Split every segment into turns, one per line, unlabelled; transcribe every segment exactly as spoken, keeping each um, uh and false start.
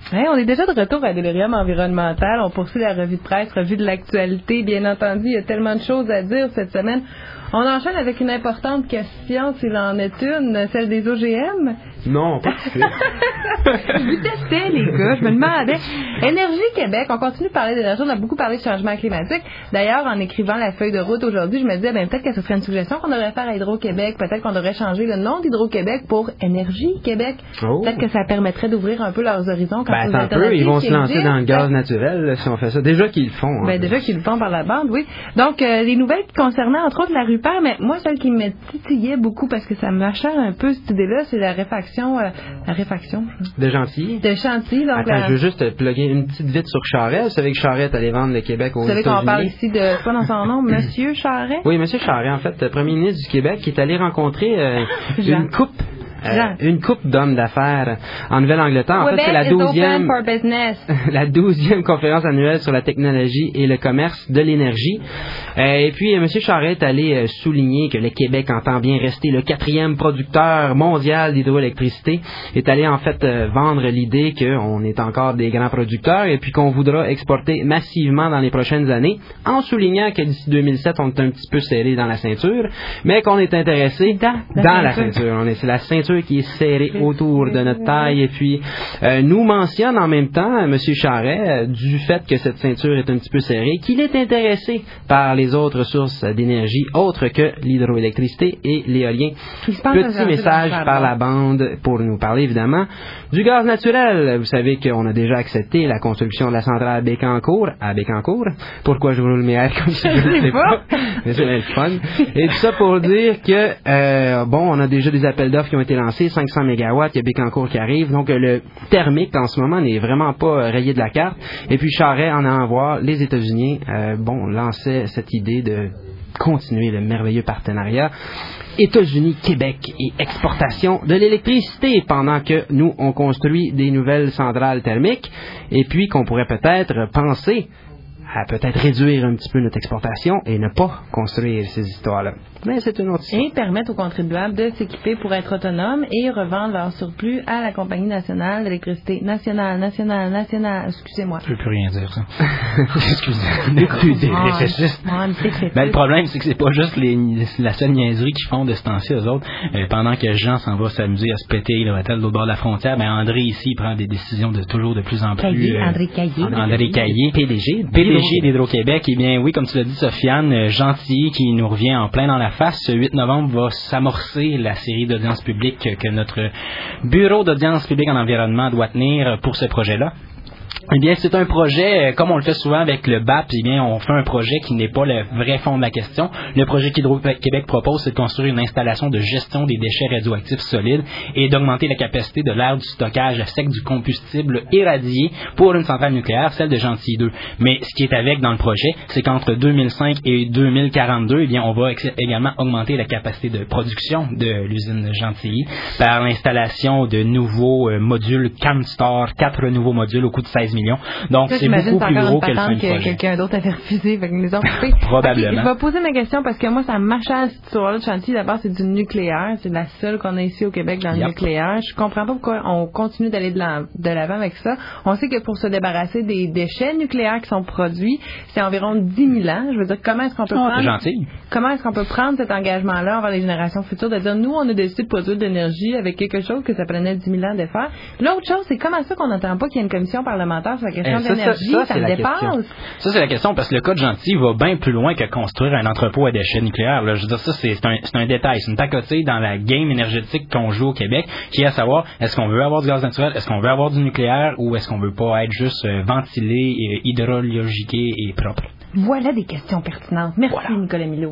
Hey, on est déjà de retour à Delirium Environnemental. On poursuit la revue de presse, revue de l'actualité. Bien entendu, il y a tellement de choses à dire cette semaine. On enchaîne avec une importante question, s'il en est une, celle des O G M.
Non, pas tout de suite.
Je vous testais, les gars. Je me demandais. Énergie Québec, on continue de parler d'énergie. On a beaucoup parlé de changement climatique. D'ailleurs, en écrivant la feuille de route aujourd'hui, je me disais, ben, peut-être que ce serait une suggestion qu'on devrait faire à Hydro-Québec. Peut-être qu'on devrait changer le nom d'Hydro-Québec pour Énergie Québec. Oh. Peut-être que ça permettrait d'ouvrir un peu leurs horizons. Quand
ben, attends un peu, ils vont se lancer dans le gaz naturel, là, si on fait ça. Déjà qu'ils le font. Hein.
Ben, déjà qu'ils le font par la bande, oui. Donc, euh, les nouvelles qui concernaient, entre autres, la Rupert, mais moi, celle qui me titillait beaucoup parce que ça m'achète un peu cette idée-là, c'est la réfaction, euh, la réfaction.
De Gentilly.
De Chantilly, donc.
Attends, la... je veux juste plugger une petite vite sur Charest. Vous savez que Charest allait vendre le Québec aux États-Unis.
Vous savez qu'on parle ici de, quoi dans son nom, Monsieur Charest?
Oui, Monsieur Charest, en fait, premier ministre du Québec, qui est allé rencontrer euh, une coupe. Euh, une coupe d'hommes d'affaires en Nouvelle-Angleterre. En
Québec
fait, c'est la douzième,
for business.
la douzième conférence annuelle sur la technologie et le commerce de l'énergie. Euh, et puis, M. Charest est allé euh, souligner que le Québec entend bien rester le quatrième producteur mondial d'hydroélectricité. Est allé en fait euh, vendre l'idée qu'on est encore des grands producteurs et puis qu'on voudra exporter massivement dans les prochaines années, en soulignant que d'ici deux mille sept, on est un petit peu serré dans la ceinture, mais qu'on est intéressé
dans, la,
dans la ceinture. On est, c'est la ceinture qui est serré autour de notre taille et puis euh, nous mentionne en même temps M. Charest euh, du fait que cette ceinture est un petit peu serrée, qu'il est intéressé par les autres sources d'énergie autres que l'hydroélectricité et l'éolien. Petit message par la bande pour nous parler évidemment du gaz naturel. Vous savez qu'on a déjà accepté la construction de la centrale Bécancour à Bécancour. Pourquoi je roule mes airs comme ça, je ne sais pas, mais c'est le fun. Et tout ça pour dire que euh, bon, on a déjà des appels d'offres qui ont été lancés, cinq cents mégawatts, il y a Bécancour qui arrive, donc le thermique en ce moment n'est vraiment pas rayé de la carte. Et puis Charest en allant voir les États-Unis, euh, bon, lançait cette idée de continuer le merveilleux partenariat États-Unis, Québec et exportation de l'électricité pendant que nous, on construit des nouvelles centrales thermiques et puis qu'on pourrait peut-être penser à peut-être réduire un petit peu notre exportation et ne pas construire ces histoires-là. Mais c'est une autre histoire.
Et permettre aux contribuables de s'équiper pour être autonomes et revendre leur surplus à la Compagnie nationale d'électricité. Nationale, nationale, nationale. Excusez-moi.
Je ne peux plus rien dire, ça. Excusez-moi. Écoutez, réfléchissez. Ben, le problème, c'est que c'est pas juste les, la seule niaiserie qu'ils font de ce temps-ci, eux autres. Euh, pendant que Jean s'en va s'amuser à se péter le hôtel de l'autre bord de la frontière, ben André, ici, prend des décisions de toujours de plus en plus...
Caillé,
euh,
André Caillé.
André Caillé. P D G. P D G d'Hydro-Québec. Eh bien, oui, comme tu l'as dit, Sofiane, euh, Gentilly, qui nous revient en plein dans la face. Ce huit novembre va s'amorcer la série d'audiences publiques que notre bureau d'audience publique en environnement doit tenir pour ce projet-là. Eh bien, c'est un projet, comme on le fait souvent avec le B A P, eh bien, on fait un projet qui n'est pas le vrai fond de la question. Le projet qu'Hydro-Québec propose, c'est de construire une installation de gestion des déchets radioactifs solides et d'augmenter la capacité de l'aire du stockage à sec du combustible irradié pour une centrale nucléaire, celle de Gentilly deux. Mais ce qui est avec dans le projet, c'est qu'entre deux mille cinq et deux mille quarante-deux, eh bien, on va ex- également augmenter la capacité de production de l'usine de Gentilly par l'installation de nouveaux euh, modules CAMSTAR, quatre nouveaux modules au coût de seize millions. Donc, ça, c'est beaucoup plus gros que le fin de projet.
Quelqu'un d'autre avait refusé, fait que nous ont coupé.
Probablement.
Okay, je vais poser ma question parce que moi, ça m'achète cette histoire-là de Chantilly. D'abord, c'est du nucléaire. C'est la seule qu'on a ici au Québec dans le yep. nucléaire. Je comprends pas pourquoi on continue d'aller de, la, de l'avant avec ça. On sait que pour se débarrasser des déchets nucléaires qui sont produits, c'est environ dix mille ans. Je veux dire, comment est-ce qu'on peut
oh,
prendre...
gentil.
Comment est-ce qu'on peut prendre cet engagement-là envers les générations futures de dire, nous, on a décidé de produire de l'énergie avec quelque chose que ça prenait dix mille ans de faire. L'autre chose, c'est comment ça qu'on n'entend pas qu'il y a une commission parlementaire sur la question
eh,
de l'énergie.
Ça, ça,
ça
c'est
me
la
dépasse.
Question. Ça, c'est la question parce que le cas de Gentilly va bien plus loin que construire un entrepôt à déchets nucléaires. Là. Je veux dire, ça, c'est, c'est, un, c'est un détail. C'est une pacotille dans la game énergétique qu'on joue au Québec qui est à savoir, est-ce qu'on veut avoir du gaz naturel, est-ce qu'on veut avoir du nucléaire ou est-ce qu'on veut pas être juste euh, ventilé, et hydrologiqué et propre?
Voilà des questions pertinentes. Merci, voilà. Nicolas Milot.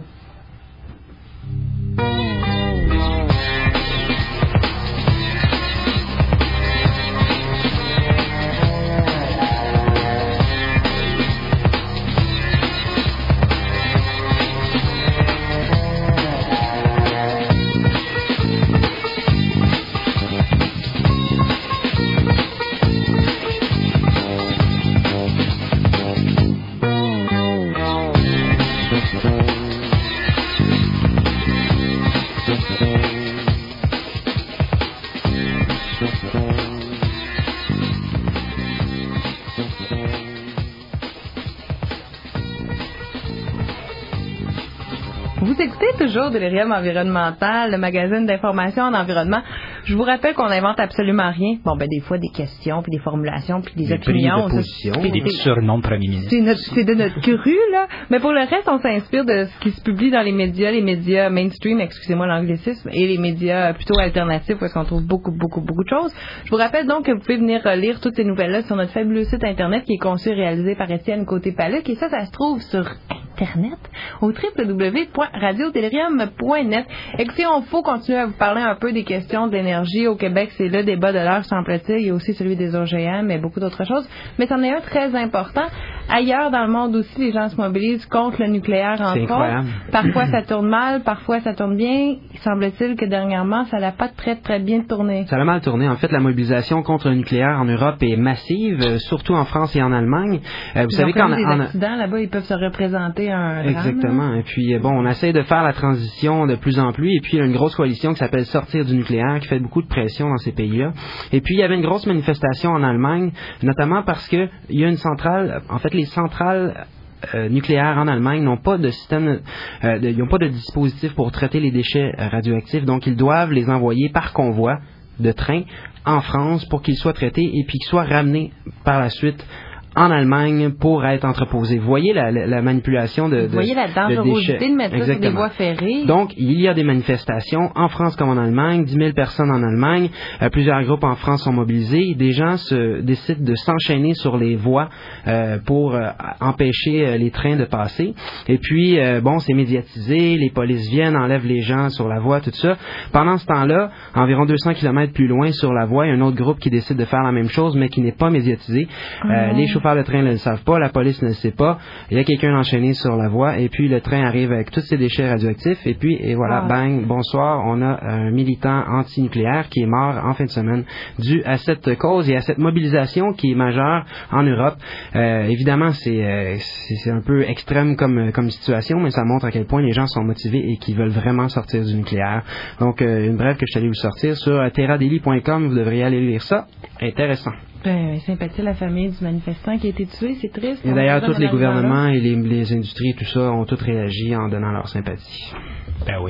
Vous écoutez toujours Delirium Environnemental, le magazine d'information en environnement. Je vous rappelle qu'on n'invente absolument rien. Bon, ben des fois des questions, puis des formulations, puis des, des opinions.
De position,
puis des petits surnoms de premier ministre.
C'est, notre, c'est de notre cru, là. Mais pour le reste, on s'inspire de ce qui se publie dans les médias, les médias mainstream, excusez-moi l'anglicisme, et les médias plutôt alternatifs, où est-ce qu'on trouve beaucoup, beaucoup, beaucoup de choses. Je vous rappelle donc que vous pouvez venir lire toutes ces nouvelles-là sur notre fabuleux site Internet qui est conçu et réalisé par Étienne Côté-Paluc. Et ça, ça se trouve sur Internet au w w w point radio delirium point net. Écoutez, on faut continuer à vous parler un peu des questions de l'énergie au Québec. C'est le débat de l'heure, semble-t-il. Il y a aussi celui des O G M et beaucoup d'autres choses. Mais c'en est un très important. Ailleurs dans le monde aussi, les gens se mobilisent contre le nucléaire, entre autres. Parfois, ça tourne mal, parfois, ça tourne bien. Il semble-t-il que dernièrement, ça n'a pas très, très bien tourné.
Ça a mal tourné. En fait, la mobilisation contre le nucléaire en Europe est massive, euh, surtout en France et en Allemagne. Euh, vous
ils
savez
ont
qu'en
des
en,
accidents là-bas, ils peuvent se représenter un drame.
Exactement. Et puis, bon, on essaie de faire la transition de plus en plus. Et puis, il y a une grosse coalition qui s'appelle Sortir du nucléaire, qui fait beaucoup de pression dans ces pays-là. Et puis, il y avait une grosse manifestation en Allemagne, notamment parce que il y a une centrale, en fait, les centrales Euh, nucléaires en Allemagne n'ont pas de système, euh, de, ils n'ont pas de dispositif pour traiter les déchets euh, radioactifs, donc ils doivent les envoyer par convoi de train en France pour qu'ils soient traités et puis qu'ils soient ramenés par la suite en Allemagne pour être entreposés. Vous voyez la, la, la manipulation de, de
Vous voyez la dangerosité de, de mettre ça sur des voies ferrées.
Donc, il y a des manifestations en France comme en Allemagne, dix mille personnes en Allemagne, euh, plusieurs groupes en France sont mobilisés. Des gens se, décident de s'enchaîner sur les voies euh, pour euh, empêcher euh, les trains de passer. Et puis, euh, bon, c'est médiatisé, les polices viennent, enlèvent les gens sur la voie, tout ça. Pendant ce temps-là, environ deux cents kilomètres plus loin sur la voie, il y a un autre groupe qui décide de faire la même chose, mais qui n'est pas médiatisé. Euh, mmh. Les chauffeurs de train ne le savent pas, la police ne le sait pas. Il y a quelqu'un enchaîné sur la voie et puis le train arrive avec tous ses déchets radioactifs et puis et voilà, ah. bang, bonsoir, on a un militant anti-nucléaire qui est mort en fin de semaine dû à cette cause et à cette mobilisation qui est majeure en Europe. Euh, évidemment, c'est, euh, c'est, c'est un peu extrême comme, comme situation, mais ça montre à quel point les gens sont motivés et qu'ils veulent vraiment sortir du nucléaire. Donc, euh, une brève que je suis allé vous sortir sur terra daily point com, vous devriez aller lire ça. Intéressant.
Ben, sympathie à la famille du manifestant qui a été tué, c'est triste.
Et d'ailleurs, tous les gouvernements et les, les industries et tout ça ont tous réagi en donnant leur sympathie.
Ben oui.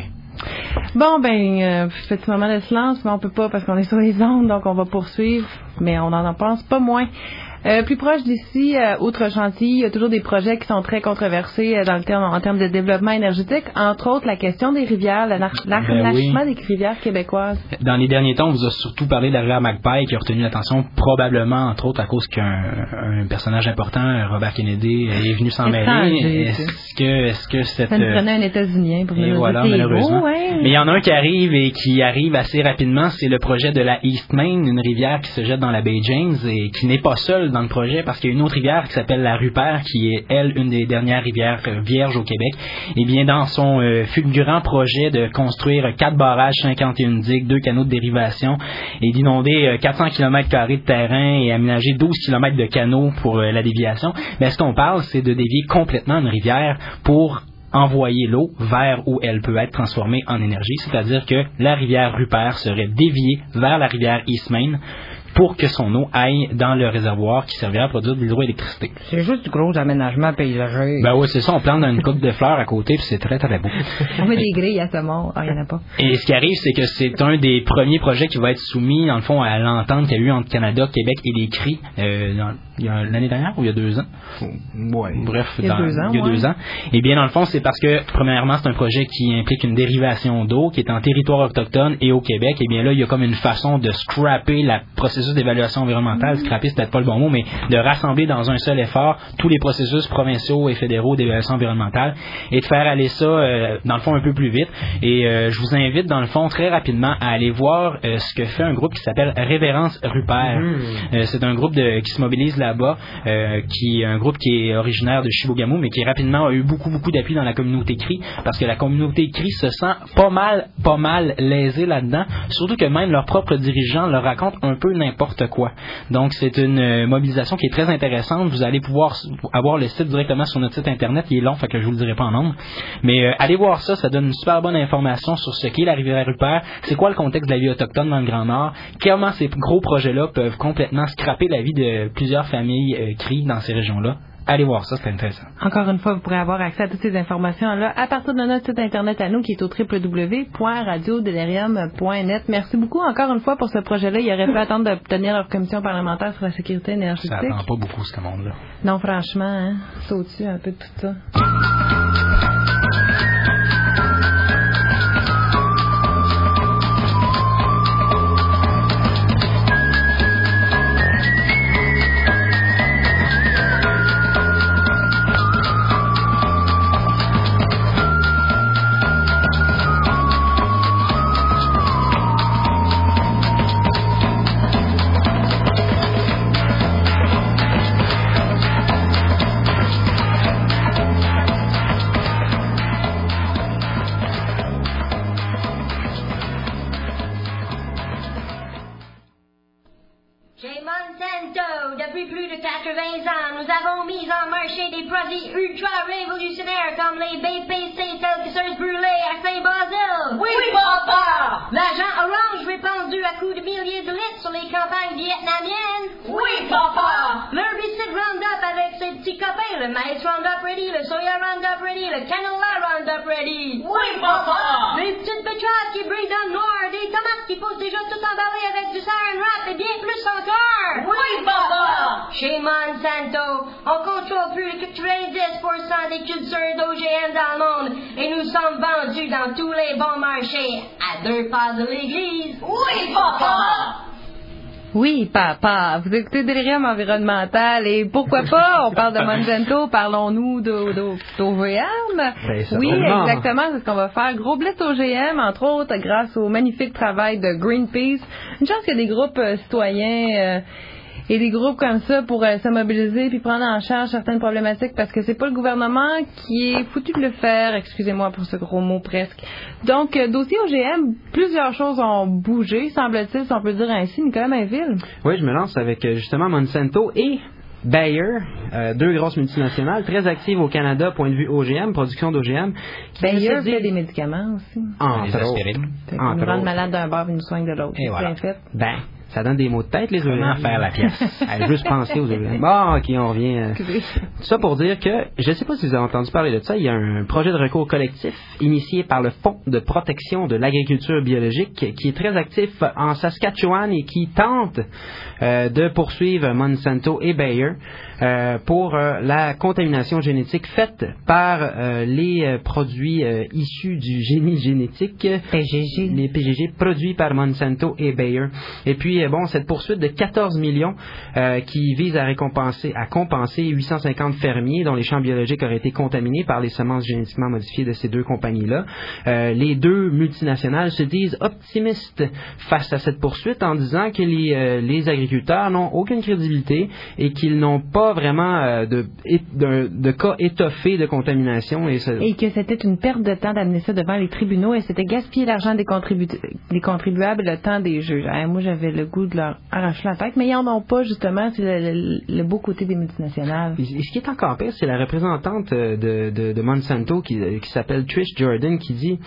Bon, ben, euh, petit moment de silence, mais on peut pas parce qu'on est sur les ondes, donc on va poursuivre, mais on n'en pense pas moins. Euh, plus proche d'ici, euh, outre Chantilly, il y a toujours des projets qui sont très controversés euh, dans le terme, en termes de développement énergétique, entre autres la question des rivières, l'arnachement ben oui. des rivières québécoises.
Dans les derniers temps, on vous a surtout parlé de la rivière Magpie qui a retenu l'attention probablement, entre autres, à cause qu'un un personnage important, Robert Kennedy, est venu s'en mêler. Est-ce que, est-ce que cette...
Ça nous prenait un États-Unien pour nous
voilà,
dire
malheureusement.
Oh, ouais.
Mais il y en a un qui arrive et qui arrive assez rapidement, c'est le projet de la East Main, une rivière qui se jette dans la baie James et qui n'est pas seule dans le projet parce qu'il y a une autre rivière qui s'appelle la Rupert qui est, elle, une des dernières rivières vierges au Québec. Et bien, dans son euh, fulgurant projet de construire quatre barrages, cinquante et une digues, deux canaux de dérivation et d'inonder euh, quatre cents kilomètres carrés de terrain et aménager douze kilomètres de canaux pour euh, la déviation, bien, ce qu'on parle, c'est de dévier complètement une rivière pour envoyer l'eau vers où elle peut être transformée en énergie, c'est-à-dire que la rivière Rupert serait déviée vers la rivière East Main pour que son eau aille dans le réservoir qui servira à produire de l'hydroélectricité.
C'est juste du gros aménagement paysager.
Ben oui, c'est ça, on plante une coupe de fleurs à côté, puis c'est très, très beau.
On met des grilles à ce monde. Ah, il n'y en a pas.
Et ce qui arrive, c'est que c'est un des premiers projets qui va être soumis, dans le fond, à l'entente qu'il y a eu entre Canada, Québec et les C R I, euh, dans, il y a l'année dernière ou il y a deux ans?
Ouais.
Bref,
il y a
dans,
deux ans.
Il y a
ouais.
deux ans. Et bien, dans le fond, c'est parce que, premièrement, c'est un projet qui implique une dérivation d'eau qui est en territoire autochtone et au Québec. Et bien là, il y a comme une façon de scraper le processus d'évaluation environnementale. Mmh. Scraper, c'est peut-être pas le bon mot, mais de rassembler dans un seul effort tous les processus provinciaux et fédéraux d'évaluation environnementale et de faire aller ça, euh, dans le fond, un peu plus vite. Et euh, je vous invite, dans le fond, très rapidement, à aller voir euh, ce que fait un groupe qui s'appelle Révérence Rupert. Mmh. Euh, c'est un groupe de, qui se mobilise là-bas, euh, qui un groupe qui est originaire de Chibougamau, mais qui rapidement a eu beaucoup, beaucoup d'appui dans la communauté C R I, parce que la communauté C R I se sent pas mal, pas mal lésée là-dedans, surtout que même leurs propres dirigeants leur racontent un peu n'importe quoi. Donc, c'est une euh, mobilisation qui est très intéressante. Vous allez pouvoir avoir le site directement sur notre site Internet. Il est long, fait que je vous le dirai pas en nombre. Mais euh, allez voir ça, ça donne une super bonne information sur ce qu'est la rivière Rupert, c'est quoi le contexte de la vie autochtone dans le Grand Nord, comment ces gros projets-là peuvent complètement scraper la vie de plusieurs familles euh, C R I dans ces régions-là. allez voir ça, c'est intéressant.
Encore une fois, vous pourrez avoir accès à toutes ces informations-là à partir de notre site Internet à nous, qui est au w w w point radio delirium point net. Merci beaucoup encore une fois pour ce projet-là. Il aurait pu attendre d'obtenir leur commission parlementaire sur la sécurité énergétique.
Ça attend pas beaucoup, ce monde-là.
Non, franchement, hein, c'est au-dessus un peu de tout ça.
Comme les B P C Telkissers brûlés à Saint-Basile. Oui, papa! L'agent orange répandu à coups de milliers de litres sur les campagnes vietnamiennes. Oui, papa! L'herbicide Roundup avec ses petits copains, le maïs Roundup Ready, le soya Roundup Ready, le canola Roundup Ready. Oui, papa! Les petites betteraves qui brillent dans le noir, des tomates qui poussent déjà tout emballées avec du saran wrap et bien plus encore. Oui, papa! Chez Monsanto, on contrôle plus que quatre-vingt-dix pour cent des cultures d'O G M dans le monde et nous sommes vendus dans tous les bons marchés à deux pas de l'église. Oui, papa!
Oui, papa. Vous écoutez Delirium environnemental et pourquoi pas, on parle de Monsanto, parlons-nous d'O G M.
Ben,
oui, exactement, c'est ce qu'on va faire. Gros blitz O G M, entre autres, grâce au magnifique travail de Greenpeace. Une chance qu'il y a des groupes euh, citoyens... Euh, et des groupes comme ça pour euh, se mobiliser puis prendre en charge certaines problématiques parce que c'est pas le gouvernement qui est foutu de le faire, excusez-moi pour ce gros mot presque. Donc, euh, dossier O G M, plusieurs choses ont bougé, semble-t-il, si on peut dire ainsi, Nicolas Mainville.
Oui, je me lance avec euh, justement Monsanto et Bayer, euh, deux grosses multinationales très actives au Canada, point de vue O G M, production d'O G M.
Bayer fait des médicaments aussi.
Entre
aspirines.
Ils nous rendent malades d'un bord et nous soignent de l'autre.
Et voilà.
Bien fait.
Ben, ça donne des mots de tête, les O G M.
Comment faire la pièce?
Allez, juste penser aux O G M. Bon, ok, on revient. Euh, tout ça pour dire que, je ne sais pas si vous avez entendu parler de ça, il y a un projet de recours collectif initié par le Fonds de protection de l'agriculture biologique qui est très actif en Saskatchewan et qui tente euh, de poursuivre Monsanto et Bayer euh, pour euh, la contamination génétique faite par euh, les euh, produits euh, issus du génie génétique,
P G G.
les P G G produits par Monsanto et Bayer. Et puis, bon, cette poursuite de quatorze millions euh, qui vise à récompenser, à compenser huit cent cinquante fermiers dont les champs biologiques auraient été contaminés par les semences génétiquement modifiées de ces deux compagnies-là. Euh, les deux multinationales se disent optimistes face à cette poursuite en disant que les, euh, les agriculteurs n'ont aucune crédibilité et qu'ils n'ont pas vraiment euh, de, de, de cas étoffés de contamination. Et, ça...
et que c'était une perte de temps d'amener ça devant les tribunaux et c'était gaspiller l'argent des, contribu... des contribuables et le temps des juges. Hein, moi, j'avais le goût de leur arracher la tête, mais ils n'en ont pas, justement, c'est le, le, le beau côté des multinationales.
Et ce qui est encore pire, c'est la représentante de, de, de Monsanto qui, qui s'appelle Trish Jordan qui dit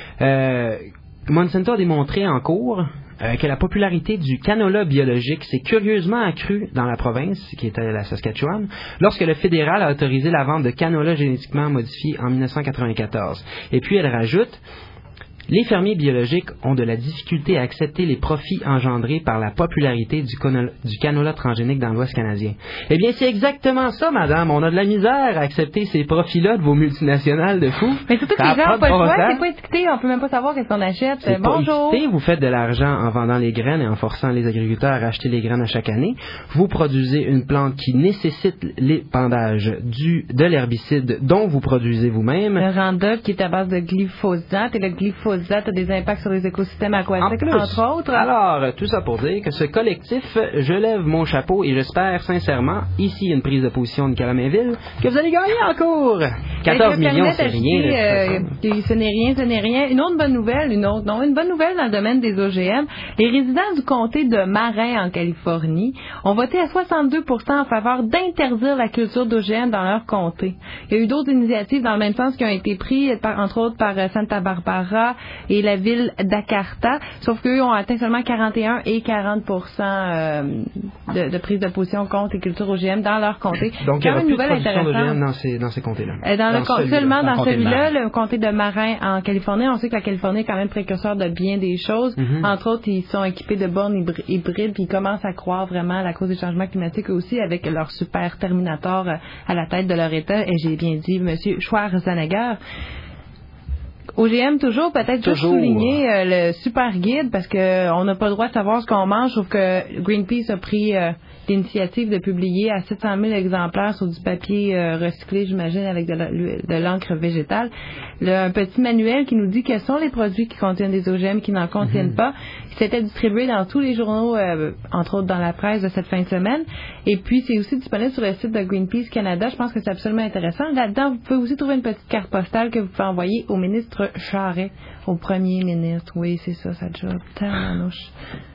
euh, Monsanto a démontré en cours euh, que la popularité du canola biologique s'est curieusement accrue dans la province, qui était la Saskatchewan, lorsque le fédéral a autorisé la vente de canola génétiquement modifié en dix-neuf cent quatre-vingt-quatorze. Et puis elle rajoute les fermiers biologiques ont de la difficulté à accepter les profits engendrés par la popularité du, canola, du canola transgénique dans l'Ouest canadien. Eh bien, c'est exactement ça, madame. On a de la misère à accepter ces profits-là de vos multinationales de fous.
Mais surtout que les gens n'ont pas le choix, c'est pas étiqueté, on peut même pas savoir qu'est-ce qu'on achète.
C'est
Bonjour.
Pas étiqueté, vous faites de l'argent en vendant les graines et en forçant les agriculteurs à acheter les graines à chaque année. Vous produisez une plante qui nécessite l'épandage du, de l'herbicide dont vous produisez vous-même.
Le Roundup qui est à base de glyphosate et le glyphosate a des impacts sur les écosystèmes aquatiques, en entre autres.
Alors, tout ça pour dire que ce collectif, je lève mon chapeau et j'espère sincèrement, ici une prise de position de Nicolas Mainville, que vous allez gagner en cours. quatorze millions, c'est rien.
Euh, ce n'est rien, ce n'est rien. Une autre bonne nouvelle, une autre, non, une bonne nouvelle dans le domaine des O G M. Les résidents du comté de Marin, en Californie, ont voté à soixante-deux pour cent en faveur d'interdire la culture d'O G M dans leur comté. Il y a eu d'autres initiatives dans le même sens qui ont été prises, par, entre autres par Santa Barbara, et la ville d'Akarta, sauf qu'eux ont atteint seulement quarante et un et quarante pour cent euh, de, de prise de position contre les cultures O G M dans leur comté.
Donc, il y aura plus de production d'O G M
dans
dans ces, dans ces comtés-là.
Euh, dans
dans
le com-
celui-là.
seulement dans,
dans le
celui-là,
comté
le comté de Marin en Californie. On sait que la Californie est quand même précurseur de bien des choses.
Mm-hmm.
Entre autres, ils sont équipés de bornes hybr- hybrides, puis ils commencent à croire vraiment à la cause des changements climatiques aussi avec leur super Terminator euh, à la tête de leur État. Et j'ai bien dit, M. Schwarzenegger. O G M toujours, peut-être juste
Toujours.
souligner euh, le super guide parce que on n'a pas le droit de savoir ce qu'on mange. Je trouve que Greenpeace a pris euh, l'initiative de publier à sept cent mille exemplaires sur du papier euh, recyclé, j'imagine, avec de, la- de l'encre végétale. Le, un petit manuel qui nous dit quels sont les produits qui contiennent des O G M, qui n'en contiennent
Mm-hmm.
pas. C'était distribué dans tous les journaux, euh, entre autres dans la presse de cette fin de semaine. Et puis, c'est aussi disponible sur le site de Greenpeace Canada. Je pense que c'est absolument intéressant. Là-dedans, vous pouvez aussi trouver une petite carte postale que vous pouvez envoyer au ministre Charest, au premier ministre. Oui, c'est ça, ça job. Tabarnouche.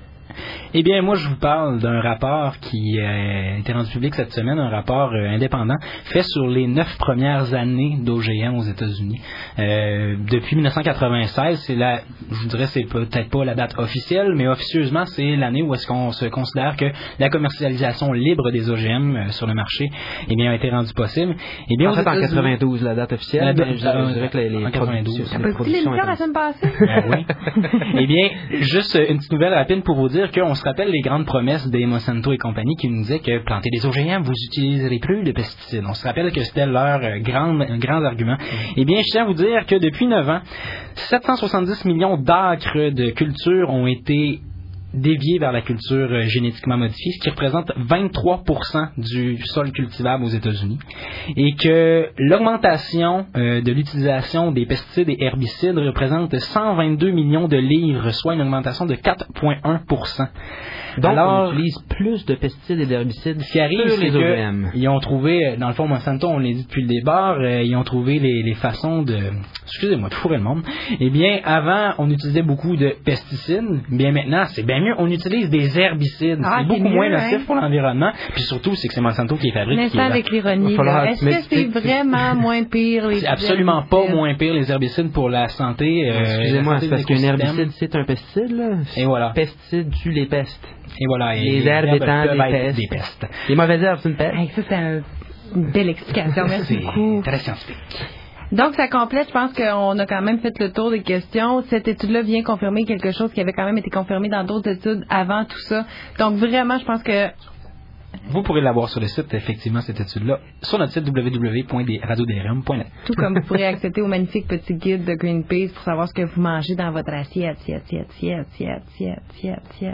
Eh bien, moi, je vous parle d'un rapport qui euh, a été rendu public cette semaine, un rapport euh, indépendant fait sur les neuf premières années d'O G M aux États-Unis. Euh, depuis dix-neuf cent quatre-vingt-seize, c'est la, je vous dirais, c'est peut-être pas la date officielle, mais officieusement, c'est l'année où est-ce qu'on se considère que la commercialisation libre des O G M euh, sur le marché, eh bien, a été rendue possible. Eh bien,
En
aux
fait, en
États-Unis-
quatre-vingt-douze, la date officielle,
La date-
mais je, je dirais que les, les
en quatre-vingt-douze.
productions-
T'as
les
pas écouté
productions
l'émission la
étaient-
semaine passée?
Ben oui. Eh bien, juste une petite nouvelle rapide pour vous dire qu'on se rappelle les grandes promesses des Monsanto et compagnie qui nous disaient que planter des O G M, vous utiliserez plus de pesticides. On se rappelle que c'était leur euh, grand, grand argument. Eh bien, je tiens à vous dire que depuis neuf ans, sept cent soixante-dix millions d'acres de culture ont été déviés vers la culture euh, génétiquement modifiée, ce qui représente vingt-trois pour cent du sol cultivable aux États-Unis, et que l'augmentation euh, de l'utilisation des pesticides et herbicides représente cent vingt-deux millions de livres, soit une augmentation de quatre virgule un pour cent.
Donc,
Alors,
on utilise plus de pesticides et d'herbicides
ce qui arrive,
sur
c'est
les O G M.
qu'ils ont trouvé, dans le fond, Monsanto, on l'a dit depuis le départ, euh, ils ont trouvé les, les façons de, excusez-moi, de fourrer le monde. Eh bien, avant, on utilisait beaucoup de pesticides. Bien maintenant, c'est bien mieux, on utilise des herbicides.
Ah,
c'est
c'est
beaucoup
mieux,
moins
hein?
nocif pour l'environnement. Puis surtout, c'est que c'est Monsanto qui les fabrique.
Mais
qui
ça
les
avec l'ironie,
Il va falloir
là.
que
Est-ce
tu
que c'est
m'expliques.
vraiment moins pire les
C'est absolument pas
herbicides?
moins pire les herbicides pour la santé. euh,
Excusez-moi,
la
c'est
santé
parce
de
qu'un
l'écosystème.
herbicide, c'est un pesticide, là.
Et voilà.
Pesticide tue les pestes.
Et voilà. Et
Les herbes étant
peuvent
des
être
pestes.
des pestes.
Les mauvaises herbes, c'est une peste.
Hey, ça, c'est un- une belle explication. Merci
C'est
beaucoup.
très scientifique.
Donc, ça complète. Je pense qu'on a quand même fait le tour des questions. Cette étude-là vient confirmer quelque chose qui avait quand même été confirmé dans d'autres études avant tout ça. Donc, vraiment, je pense que
Vous pourrez l'avoir sur le site, effectivement, cette étude-là, sur notre site w w w point radio d r m point net.
tout comme vous pourrez accéder au magnifique petit guide de Greenpeace pour savoir ce que vous mangez dans votre assiette, assiette, assiette, assiette, assiette, assiette, assiette, assiette.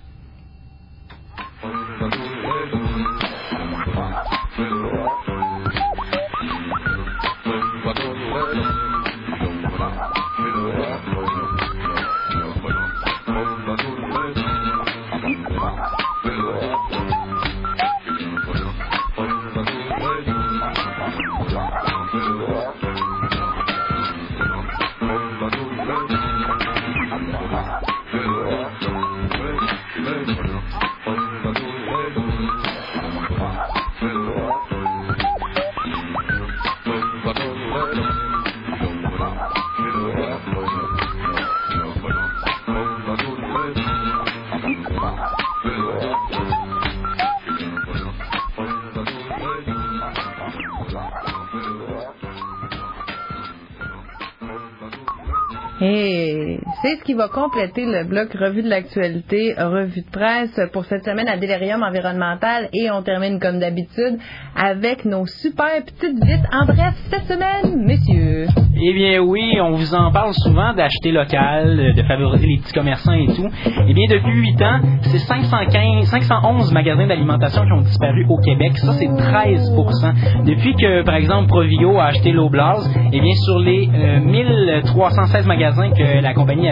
Et c'est ce qui va compléter le bloc revue de l'actualité, revue de presse pour cette semaine à Delirium Environnemental. Et on termine comme d'habitude avec nos super petites vites. En bref, cette semaine, messieurs.
Eh bien oui, on vous en parle souvent d'acheter local, de favoriser les petits commerçants et tout. Eh bien depuis huit ans, c'est cinq cent quinze, cinq cent onze magasins d'alimentation qui ont disparu au Québec. Ça, c'est treize pour cent. Depuis que, par exemple, Provio a acheté l'Oblast, eh bien sur les euh, mille trois cent seize magasins que la compagnie avait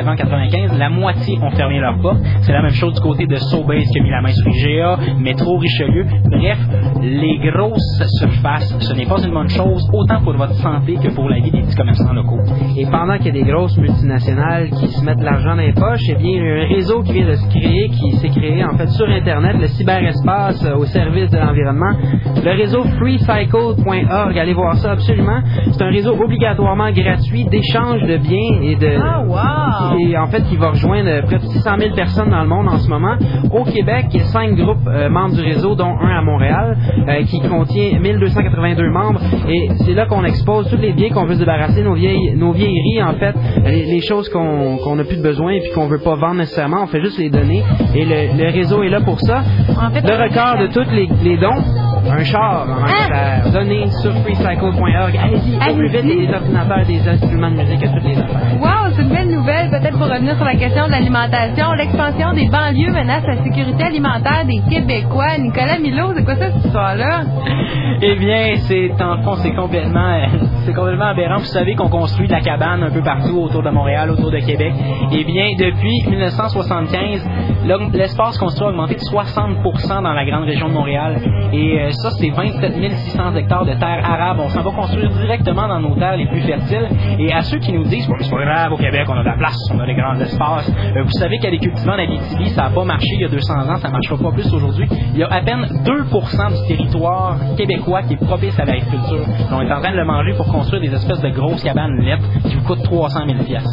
avant quatre-vingt-quinze, la moitié ont fermé leurs portes. C'est la même chose du côté de Sobeys qui a mis la main sur I G A, Métro, Richelieu. Bref, les grosses surfaces, ce n'est pas une bonne chose, autant pour votre santé que pour la vie des petits commerçants locaux.
Et pendant qu'il y a des grosses multinationales qui se mettent de l'argent dans les poches, eh bien, il y a un réseau qui vient de se créer, qui s'est créé en fait sur Internet, le cyberespace euh, au service de l'environnement, le réseau free cycle point org. Allez voir ça absolument. C'est un réseau obligatoirement gratuit d'échange de biens et de...
Ah, wow!
Et en fait, qui va rejoindre près de six cent mille personnes dans le monde en ce moment. Au Québec, il y a cinq groupes euh, membres du réseau, dont un à Montréal, euh, qui contient mille deux cent quatre-vingt-deux membres. Et c'est là qu'on expose tous les biens qu'on veut se débarrasser, nos vieilles, nos vieilleries, en fait, les, les choses qu'on qu'on n'a plus de besoin et puis qu'on veut pas vendre nécessairement. On fait juste les donner. Et le, le réseau est là pour ça.
En fait,
le record de tous les, les dons, un char en Angleterre, donné sur free cycle point org. Allez-y, au plus vite, il y a des ordinateurs, des instruments de musique, toutes les affaires.
Wow, c'est une belle nouvelle. Peut-être pour revenir sur la question de l'alimentation, l'expansion des banlieues menace la sécurité alimentaire des Québécois. Nicolas Milot, c'est quoi ça, cette histoire-là?
Eh bien, c'est en fond, c'est complètement, c'est complètement aberrant. Vous savez qu'on construit de la cabane un peu partout autour de Montréal, autour de Québec. Eh bien, depuis dix-neuf cent soixante-quinze, l'espace construit a augmenté de soixante pour cent dans la grande région de Montréal. Et euh, ça, c'est vingt-sept mille six cents hectares de terres arables. On s'en va construire directement dans nos terres les plus fertiles. Et à ceux qui nous disent, c'est pas grave, au Québec, on a de la place, on a des grands espaces. Euh, vous savez qu'à les cultivants en Abitibi, ça n'a pas marché il y a deux cents ans, ça ne marchera pas plus aujourd'hui. Il y a à peine deux pour cent du territoire québécois qui est propice à l'agriculture. On est en train de le manger pour construire des espèces de grosses cabanes lettres qui vous coûtent trois cent mille dollars.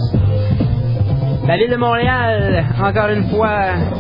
La ville de Montréal, encore une fois,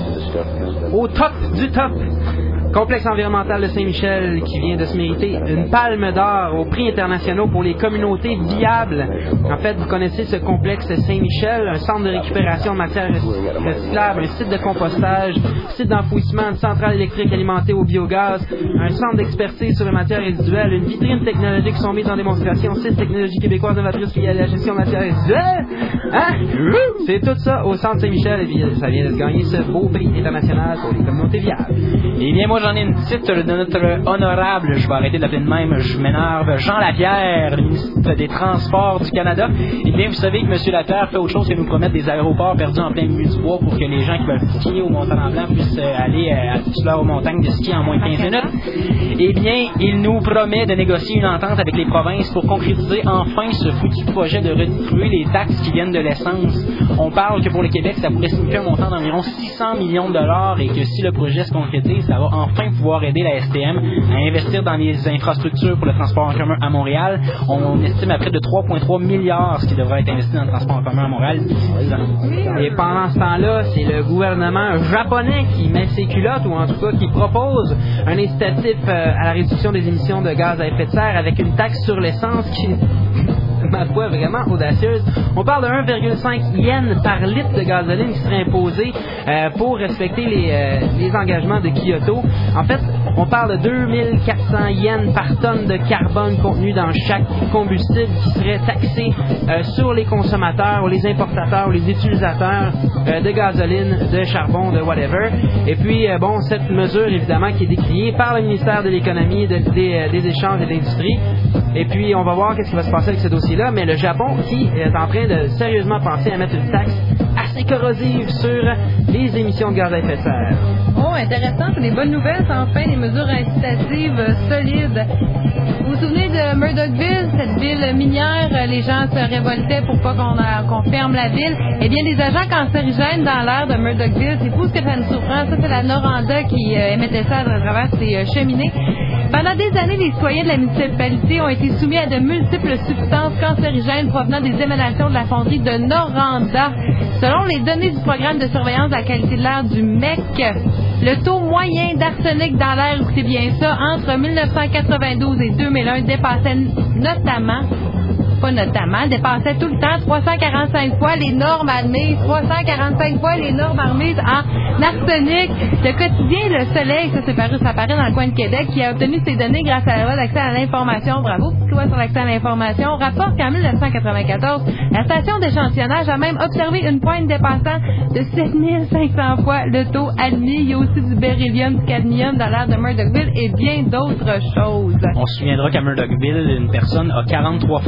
au top du top. Complexe environnemental de Saint-Michel qui vient de se mériter une palme d'or au prix international pour les communautés viables. En fait, vous connaissez ce complexe Saint-Michel, un centre de récupération de matières recyclables, un site de compostage, site d'enfouissement, une centrale électrique alimentée au biogaz, un centre d'expertise sur les matières résiduelles, une vitrine technologique sont mises en démonstration, six technologies québécoises novatrices liées à la gestion de matières résiduelles. Hein? C'est tout ça au centre Saint-Michel et puis ça vient de se gagner ce beau prix international pour les communautés viables.
Eh bien, moi, j'en ai une petite de notre honorable, je vais arrêter de l'appeler de même, je m'énerve, Jean Lapierre, le ministre des Transports du Canada. Eh bien, vous savez que M. Lapierre fait autre chose que nous promettre des aéroports perdus en plein milieu du bois pour que les gens qui veulent skier au Mont-Tremblant puissent aller à toutes leurs montagnes de ski en moins de quinze minutes. Eh bien, il nous promet de négocier une entente avec les provinces pour concrétiser enfin ce foutu projet de redistribuer les taxes qui viennent de l'essence. On parle que pour le Québec, ça pourrait signifier un montant d'environ six cents millions de dollars et que si le projet se concrétise, ça va enfin pouvoir aider la S T M à investir dans les infrastructures pour le transport en commun à Montréal. On estime à près de trois virgule trois milliards ce qui devrait être investi dans le transport en commun à Montréal d'ici dix ans.
Et pendant ce temps-là, c'est le gouvernement japonais qui met ses culottes, ou en tout cas qui propose un incitatif euh, à la réduction des émissions de gaz à effet de serre avec une taxe sur l'essence qui... ma foi, vraiment audacieuse. On parle de un virgule cinq yen par litre de gasoline qui serait imposé euh, pour respecter les, euh, les engagements de Kyoto. En fait, on parle de deux mille quatre cents yens par tonne de carbone contenu dans chaque combustible qui serait taxé euh, sur les consommateurs ou les importateurs ou les utilisateurs euh, de gasoline, de charbon, de whatever. Et puis, euh, bon, cette mesure, évidemment, qui est décriée par le ministère de l'Économie, de, des, euh, des Échanges et de l'Industrie. Et puis, on va voir qu'est-ce qui va se passer avec ce dossier-là. Mais le Japon qui est en train de sérieusement penser à mettre une taxe assez corrosive sur les émissions de gaz à effet de serre.
Oh, intéressant. C'est des bonnes nouvelles. C'est enfin des mesures incitatives euh, solides. Vous vous souvenez de Murdochville, cette ville minière? Les gens se révoltaient pour pas qu'on, a, qu'on ferme la ville. Eh bien, des agents cancérigènes dans l'air de Murdochville, c'est fou ce que ça nous surprend. Ça, c'est la Noranda qui euh, émettait ça à travers ses euh, cheminées. Pendant des années, les citoyens de la municipalité ont été soumis à de multiples substances cancérigènes provenant des émanations de la fonderie de Noranda. Selon les données du programme de surveillance de la qualité de l'air du M E C, le taux moyen d'arsenic dans l'air, écoutez bien ça, entre dix-neuf cent quatre-vingt-douze et deux mille un dépassait notamment, pas notamment, dépassait tout le temps trois cent quarante-cinq fois les normes admises, trois cent quarante-cinq fois les normes admises en arsenic. Le quotidien Le Soleil, ça c'est paru, ça apparaît dans le coin de Québec, qui a obtenu ces données grâce à la loi d'accès à l'information. Bravo, petite loi sur l'accès à l'information. Rapporte qu'en dix-neuf cent quatre-vingt-quatorze, la station d'échantillonnage a même observé une pointe dépassant de sept mille cinq cents fois le taux admis. Il y a aussi du beryllium, du cadmium dans l'air de Murdochville et bien d'autres choses.
On se souviendra qu'à Murdochville, une personne a quarante-trois fois plus de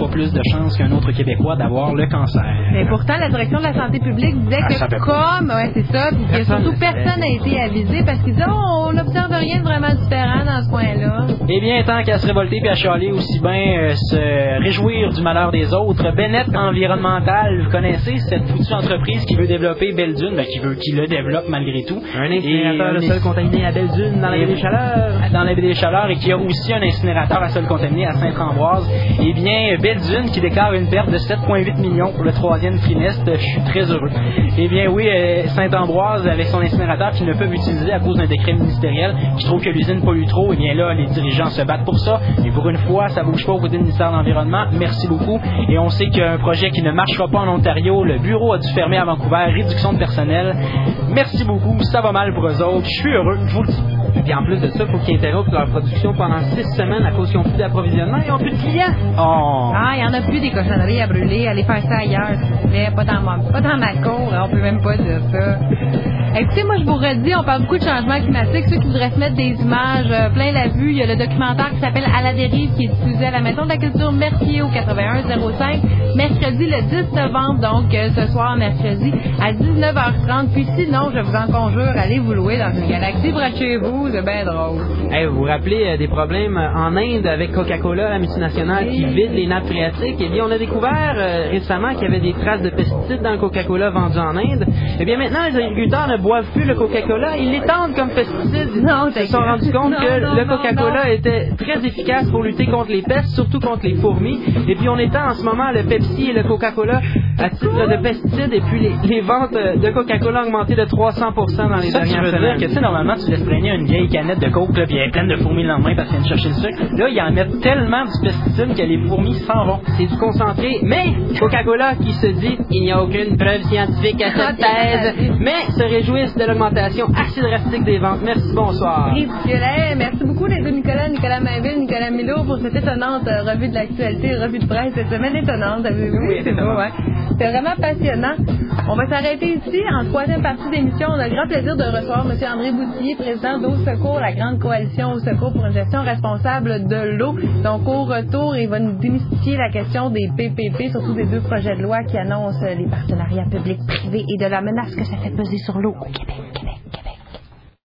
chances qu'un autre Québécois d'avoir le cancer.
Mais pourtant, la direction de la santé publique disait
Ah,
que
ça fait
comme, ouais, c'est ça, puis que
Personne
surtout
ne savait.
personne n'a été avisé parce qu'ils disaient, oh, on n'observe rien de vraiment différent dans ce coin-là.
Eh bien, tant qu'à se révolter et à chialer, aussi bien euh, se réjouir du malheur des autres. Bennett Environnemental, vous connaissez cette foutue entreprise qui veut développer Belle-Dune, ben, qui veut, qui le développe malgré tout.
Un incinérateur
Et,
de
euh,
sol contaminé à Belle-Dune dans la baie des Chaleurs.
Dans la baie des Chaleurs et qui a aussi un incinérateur à sol contaminé à Sainte-Ambroise. Eh bien, Belle-Dune qui déclare une perte de sept virgule huit millions pour le troisième trimestre. Je suis très heureux. Eh bien, oui, euh, Sainte-Ambroise, avec son incinérateur qu'ils ne peuvent utiliser à cause d'un décret ministériel qui trouve que l'usine pollue trop, eh bien là, les dirigeants se battent pour ça. Et pour une fois, ça bouge pas au côté du ministère de l'Environnement. Merci beaucoup. Et on sait qu'il y a un projet qui ne marchera pas en Ontario. Le bureau a dû fermer à Vancouver. Réduction de personnel. Merci beaucoup. Ça va mal pour eux autres. Je suis heureux. Je vous le dis.
Et puis en plus de ça, il faut qu'ils interrompent leur production pendant six semaines à cause qu'ils n'ont plus d'approvisionnement et ils n'ont plus de clients.
Oh.
Ah, il y en a plus des cochonneries à brûler. Allez faire ça ailleurs, s'il vous plaît. Pas dans ma, pas dans ma cour. On peut même pas dire ça. Écoutez, moi, je vous redis, on parle beaucoup de changement climatique. Ceux qui voudraient se mettre des images euh, plein la vue, il y a le documentaire qui s'appelle À la dérive qui est diffusé à la Maison de la Culture Mercier au quatre-vingt-un zéro cinq, mercredi le dix novembre, donc euh, ce soir, mercredi, à dix-neuf heures trente. Puis sinon, je vous en conjure, allez vous louer dans une galaxie près de chez vous. C'est bien drôle.
Hey, vous vous rappelez euh, des problèmes en Inde avec Coca-Cola, la multinationale, qui vide les nappes phréatiques? Eh bien, on a découvert euh, récemment qu'il y avait des traces de pesticides dans le Coca-Cola vendu en Inde. Eh bien, maintenant, les agriculteurs ne boivent plus le Coca-Cola, ils l'étendent comme pesticide.
Non,
Ils se sont rendus compte
non,
que
non,
le
non,
Coca-Cola
non.
était très efficace pour lutter contre les pestes, surtout contre les fourmis. Et puis, on étend en ce moment le Pepsi et le Coca-Cola à titre de pesticides. Et puis, les, les ventes de Coca-Cola ont augmenté de trois cents pour cent dans les
Ça, tu
dernières
veux dire
semaines.
que, tu sais, normalement, tu laisses traîner une vieille canette de coke, là, puis elle est pleine de fourmis le lendemain parce qu'elle vient chercher le sucre. Là, ils en mettent tellement du pesticide que les fourmis s'en vont.
C'est du concentré, mais Coca-Cola qui se dit il n'y a aucune preuve scientifique à cette thèse, mais se réjouissent de l'augmentation assez drastique des ventes. Merci, bonsoir.
Ridicule. Hey, merci beaucoup les deux Nicolas, Nicolas Mainville, Nicolas Milo pour cette étonnante euh, revue de l'actualité, revue de presse cette semaine étonnante, avez-vous?
Oui,
c'est beau, ouais. C'est vraiment passionnant. On va s'arrêter ici. En troisième partie d'émission, on a le grand plaisir de recevoir M. André Boutier, président d'Eau Secours, la grande coalition Eau Secours pour une gestion responsable de l'eau. Donc, au retour, il va nous démystifier la question des P P P, surtout des deux projets de loi qui annoncent les partenariats publics-privés et de la menace que ça fait peser sur l'eau au Québec.